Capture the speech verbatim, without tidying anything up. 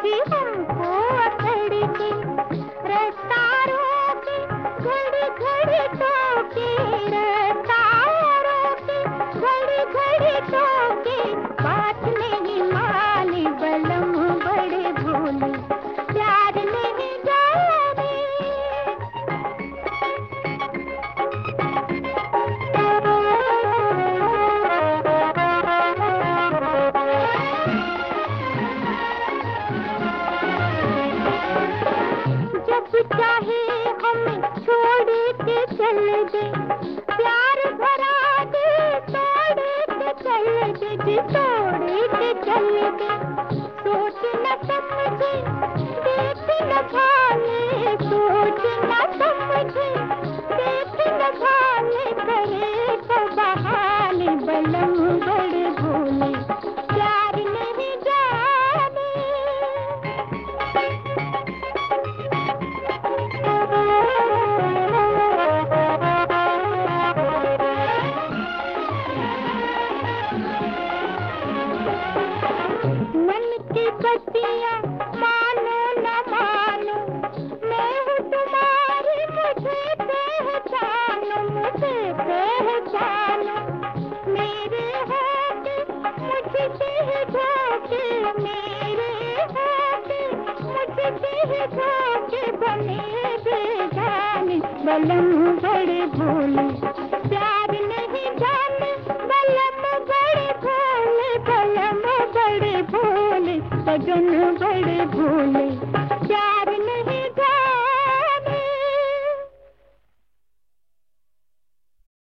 जी हमको अकड़ के, रास्ता रोके घड़ी घड़ी टोके, रास्ता रोके घड़ी घड़ी टोके, बात नहीं मानी बलम बड़े भोले, प्यार नहीं जाने। जब चाहे हमें छोड़ के चल दे, प्यार भरा दे तोड़ के चल दे, जी तोड़ के चल दे, सोच न समझे देख न भाले, सोच न समझे देख न भाले, करे तो बहाने बलम बड़े भोले, प्यार नहीं जाने। मन की बत्तियाँ मानो न मानो, मैं हूँ तुम्हारी, मुझे पहचानो, मुझे पहचानो, मेरे होके मुझसे ही धोखे, मेरे होके मुझसे ही धोखे, बने बेगाने बलम बड़े भोले, प्यार नहीं जाने बलम बड़े भोले, बलम बड़े भोले, सजन बड़े भोले।